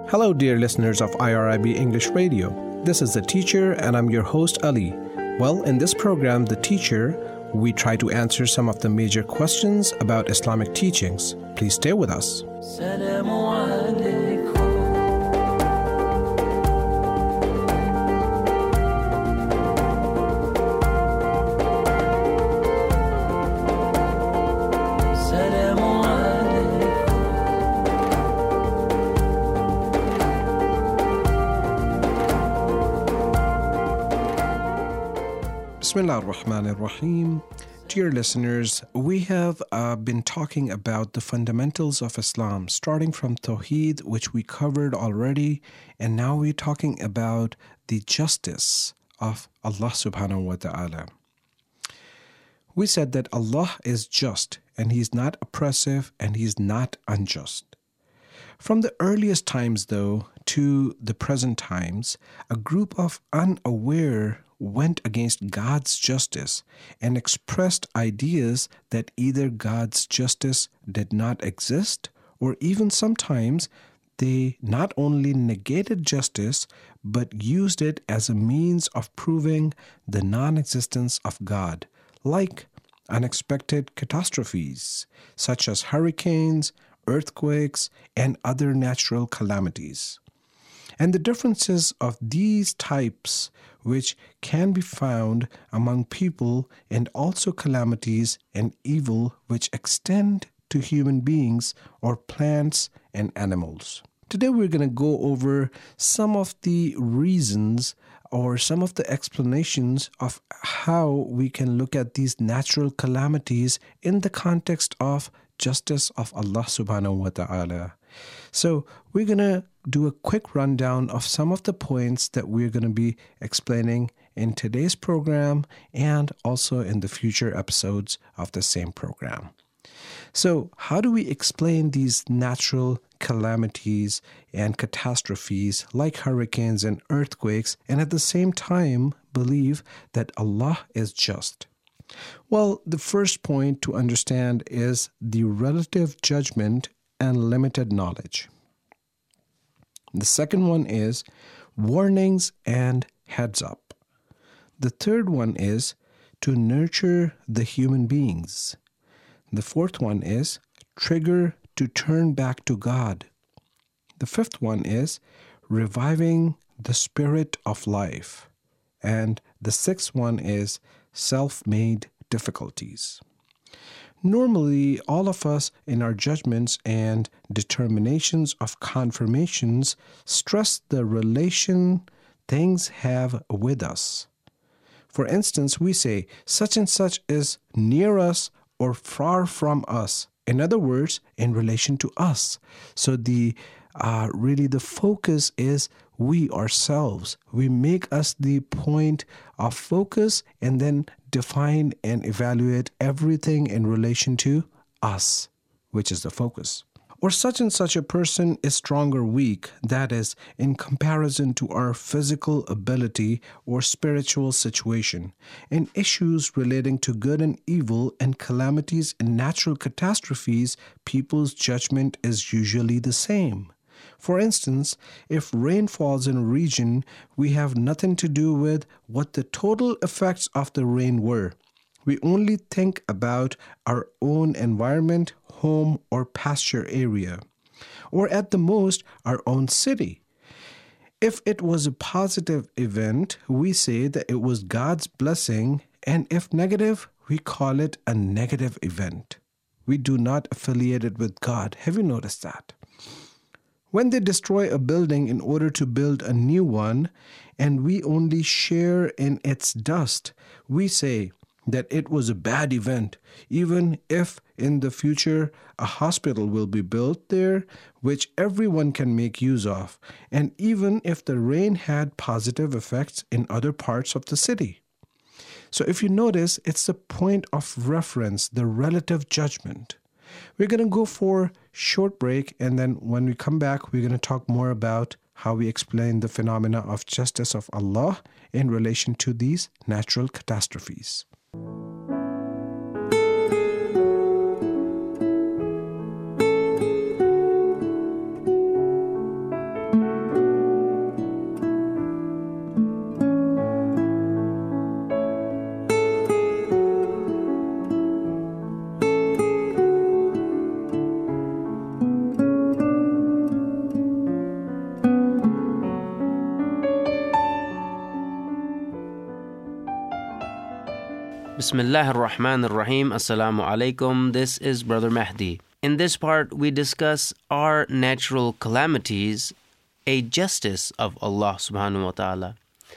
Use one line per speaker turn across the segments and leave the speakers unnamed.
Hello, dear listeners of IRIB English Radio. This is The Teacher, and I'm your host, Ali. Well, in this program, The Teacher, we try to answer some of the major questions about Islamic teachings. Please stay with us. Bismillah ar-Rahman ar-Rahim. Dear listeners, we have been talking about the fundamentals of Islam, starting from Tawheed, which we covered already, and now we're talking about the justice of Allah subhanahu wa ta'ala. We said that Allah is just, and He's not oppressive, and He's not unjust. From the earliest times, though, to the present times, a group of unaware went against God's justice and expressed ideas that either God's justice did not exist, or even sometimes they not only negated justice but used it as a means of proving the non-existence of God, like unexpected catastrophes such as hurricanes, earthquakes, and other natural calamities. And the differences of these types which can be found among people, and also calamities and evil which extend to human beings or plants and animals. Today we're going to go over some of the reasons or some of the explanations of how we can look at these natural calamities in the context of justice of Allah subhanahu wa ta'ala. So we're going to do a quick rundown of some of the points that we're going to be explaining in today's program and also in the future episodes of the same program. So how do we explain these natural calamities and catastrophes like hurricanes and earthquakes, and at the same time believe that Allah is just? Well, the first point to understand is the relative judgment and limited knowledge. The second one is warnings and heads up. The third one is to nurture the human beings. The fourth one is trigger to turn back to God. The fifth one is reviving the spirit of life. And the sixth one is self-made difficulties. Normally, all of us in our judgments and determinations of confirmations stress the relation things have with us. For instance, we say such and such is near us or far from us. In other words, in relation to us. So the focus is we ourselves. We make us the point of focus and then define and evaluate everything in relation to us, which is the focus. Or such and such a person is strong or weak, that is, in comparison to our physical ability or spiritual situation. In issues relating to good and evil and calamities and natural catastrophes, people's judgment is usually the same. For instance, if rain falls in a region, we have nothing to do with what the total effects of the rain were. We only think about our own environment, home, or pasture area, or at the most, our own city. If it was a positive event, we say that it was God's blessing, and if negative, we call it a negative event. We do not affiliate it with God. Have you noticed that? When they destroy a building in order to build a new one, and we only share in its dust, we say that it was a bad event, even if in the future a hospital will be built there, which everyone can make use of, and even if the rain had positive effects in other parts of the city. So if you notice, it's the point of reference, the relative judgment. We're going to go for a short break, and then when we come back, we're going to talk more about how we explain the phenomena of justice of Allah in relation to these natural catastrophes.
Bismillah ar-Rahman ar-Rahim. Assalamu alaikum. This is Brother Mahdi. In this part, we discuss are natural calamities a justice of Allah subhanahu wa ta'ala.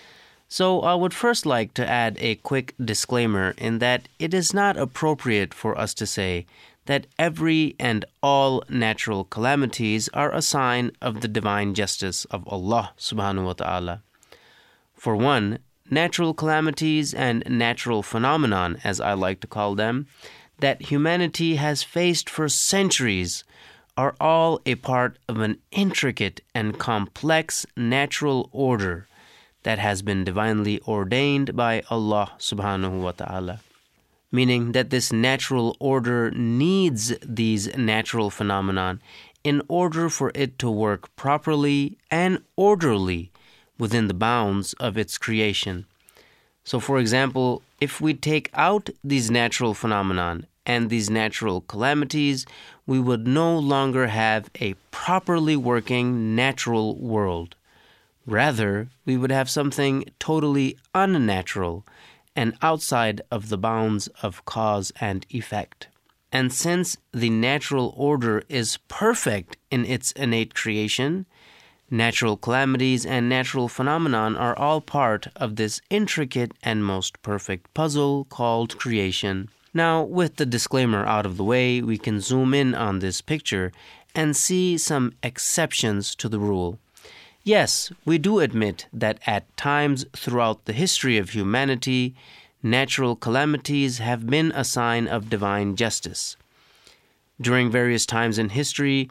So I would first like to add a quick disclaimer in that it is not appropriate for us to say that every and all natural calamities are a sign of the divine justice of Allah subhanahu wa ta'ala. For one, natural calamities and natural phenomenon, as I like to call them, that humanity has faced for centuries are all a part of an intricate and complex natural order that has been divinely ordained by Allah subhanahu wa ta'ala. Meaning that this natural order needs these natural phenomenon in order for it to work properly and orderly within the bounds of its creation. So, for example, if we take out these natural phenomenon and these natural calamities, we would no longer have a properly working natural world. Rather, we would have something totally unnatural and outside of the bounds of cause and effect. And since the natural order is perfect in its innate creation, natural calamities and natural phenomenon are all part of this intricate and most perfect puzzle called creation. Now, with the disclaimer out of the way, we can zoom in on this picture and see some exceptions to the rule. Yes, we do admit that at times throughout the history of humanity, natural calamities have been a sign of divine justice. During various times in history,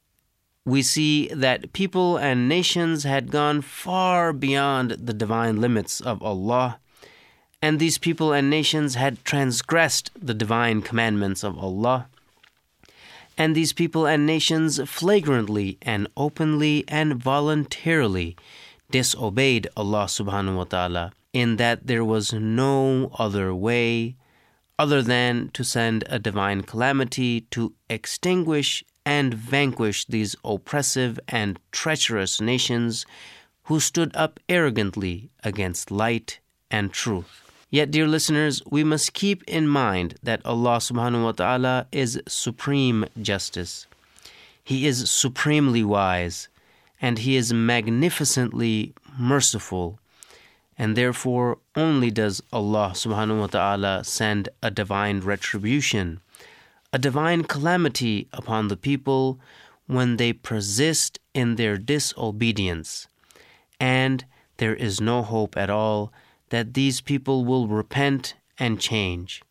we see that people and nations had gone far beyond the divine limits of Allah, and these people and nations had transgressed the divine commandments of Allah. And these people and nations flagrantly and openly and voluntarily disobeyed Allah subhanahu wa ta'ala, in that there was no other way other than to send a divine calamity to extinguish and vanquish these oppressive and treacherous nations who stood up arrogantly against light and truth. Yet, dear listeners, we must keep in mind that Allah subhanahu wa ta'ala is supreme justice. He is supremely wise, and He is magnificently merciful, and therefore only does Allah subhanahu wa ta'ala send a divine retribution, a divine calamity upon the people when they persist in their disobedience, and there is no hope at all that these people will repent and change.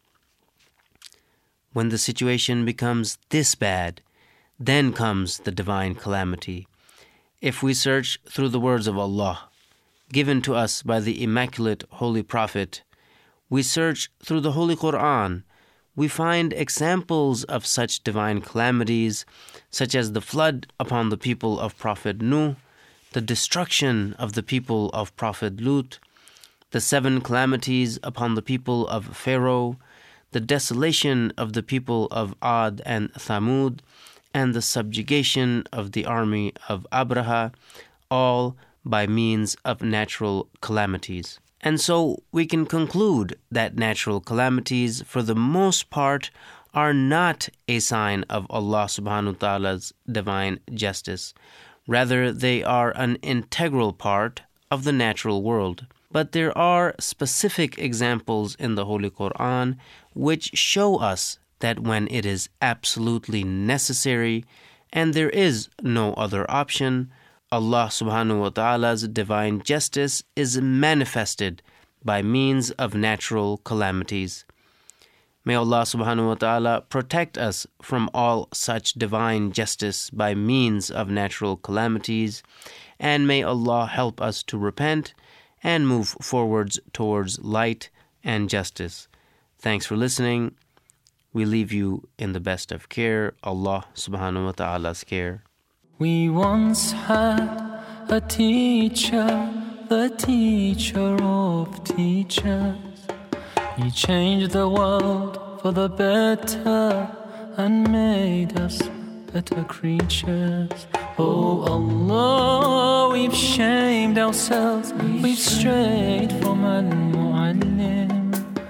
When the situation becomes this bad, then comes the divine calamity. If we search through the words of Allah, given to us by the Immaculate Holy Prophet, we search through the Holy Quran, we find examples of such divine calamities, such as the flood upon the people of Prophet Nuh, the destruction of the people of Prophet Lut, the 7 calamities upon the people of Pharaoh, the desolation of the people of Ad and Thamud, and the subjugation of the army of Abraha, all by means of natural calamities. And so we can conclude that natural calamities, for the most part, are not a sign of Allah subhanahu wa ta'ala's divine justice. Rather, they are an integral part of the natural world. But there are specific examples in the Holy Quran which show us that when it is absolutely necessary and there is no other option, Allah subhanahu wa ta'ala's divine justice is manifested by means of natural calamities. May Allah subhanahu wa ta'ala protect us from all such divine justice by means of natural calamities, and may Allah help us to repent and move forwards towards light and justice. Thanks for listening. We leave you in the best of care, Allah subhanahu wa ta'ala's care.
We once had a teacher, the teacher of teachers. He changed the world for the better and made us better creatures. Oh Allah, we've shamed ourselves, we've strayed from Al-Mu'allim.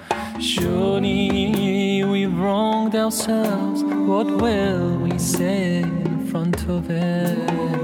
Surely we've wronged ourselves. What will we say in front of it?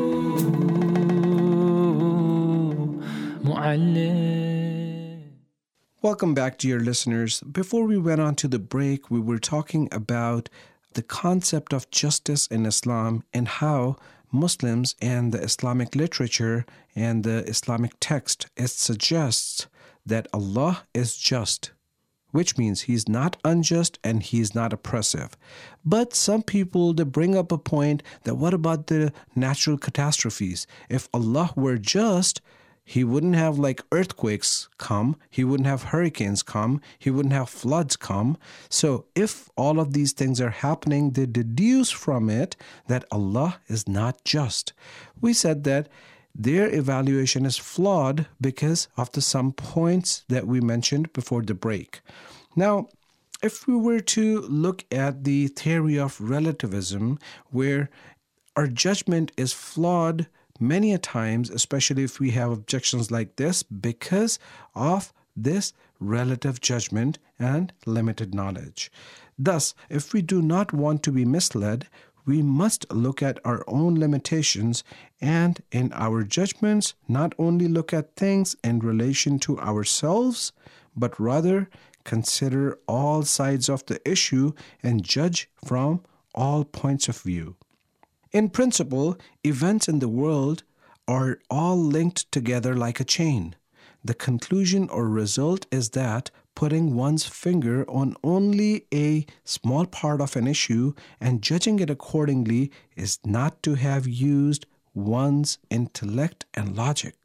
Welcome back, dear listeners. Before we went on to the break, we were talking about the concept of justice in Islam and how Muslims and the Islamic literature and the Islamic text, it suggests that Allah is just, which means He's not unjust and He's not oppressive. But some people, they bring up a point that what about the natural catastrophes? If Allah were just, He wouldn't have like earthquakes come, He wouldn't have hurricanes come, He wouldn't have floods come. So if all of these things are happening, they deduce from it that Allah is not just. We said that their evaluation is flawed because of the some points that we mentioned before the break. Now, if we were to look at the theory of relativism, where our judgment is flawed many a times, especially if we have objections like this, because of this relative judgment and limited knowledge. Thus, if we do not want to be misled, we must look at our own limitations and in our judgments not only look at things in relation to ourselves, but rather consider all sides of the issue and judge from all points of view. In principle, events in the world are all linked together like a chain. The conclusion or result is that putting one's finger on only a small part of an issue and judging it accordingly is not to have used one's intellect and logic.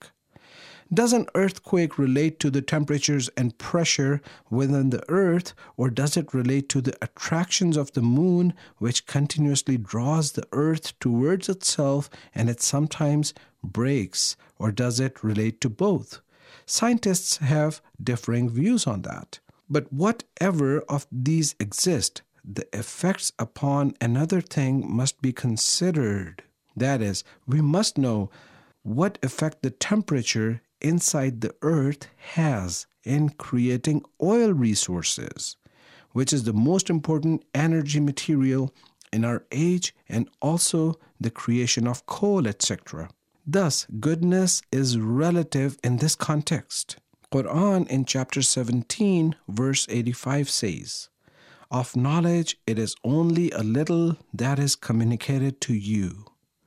Does an earthquake relate to the temperatures and pressure within the earth, or does it relate to the attractions of the moon, which continuously draws the earth towards itself and it sometimes breaks, or does it relate to both? Scientists have differing views on that. But whatever of these exist, the effects upon another thing must be considered. That is, we must know what effect the temperature inside the earth has in creating oil resources, which is the most important energy material in our age, and also the creation of coal, etc. Thus, goodness is relative in this context. Quran in chapter 17, verse 85 says, "Of knowledge it is only a little that is communicated to you."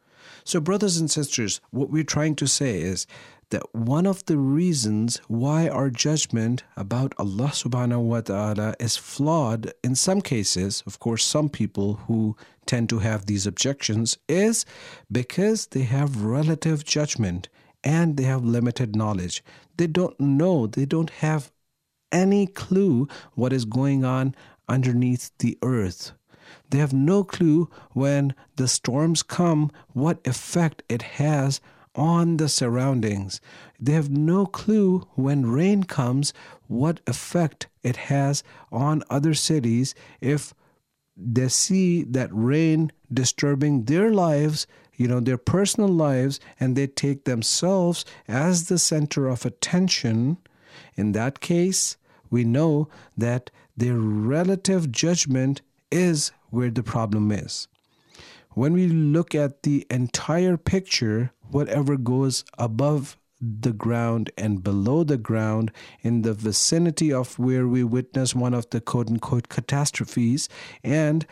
So brothers and sisters, what we're trying to say is that one of the reasons why our judgment about Allah subhanahu wa ta'ala is flawed in some cases, of course some people who tend to have these objections, is because they have relative judgment and they have limited knowledge. They don't know, they don't have any clue what is going on underneath the earth. They have no clue when the storms come, what effect it has on the surroundings. They have no clue when rain comes, what effect it has on other cities if they see that rain disturbing their lives, their personal lives, and they take themselves as the center of attention. In that case, we know that their relative judgment is where the problem is. When we look at the entire picture, whatever goes above the ground and below the ground in the vicinity of where we witness one of the quote-unquote catastrophes and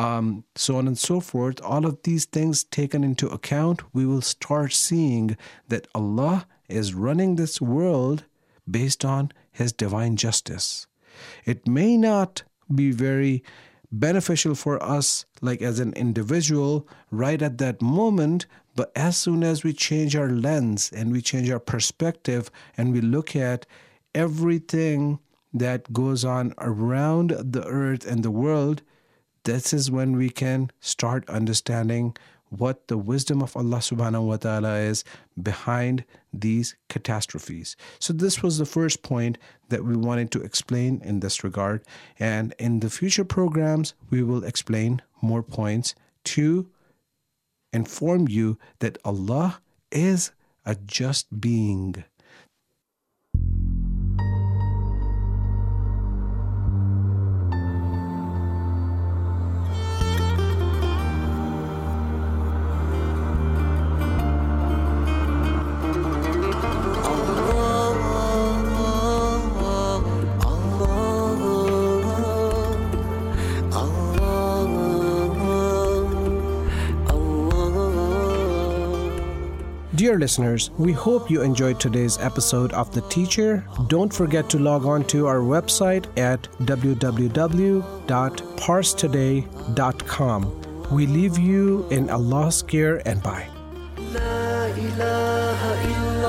so on and so forth, all of these things taken into account, we will start seeing that Allah is running this world based on His divine justice. It may not be very beneficial for us, like as an individual, right at that moment, but as soon as we change our lens and we change our perspective and we look at everything that goes on around the earth and the world, this is when we can start understanding what the wisdom of Allah subhanahu wa ta'ala is behind these catastrophes. So this was the first point that we wanted to explain in this regard. And in the future programs, we will explain more points to inform you that Allah is a just being. Dear listeners, we hope you enjoyed today's episode of The Teacher. Don't forget to log on to our website at www.parstoday.com. We leave you in Allah's care and bye. La ilaha illa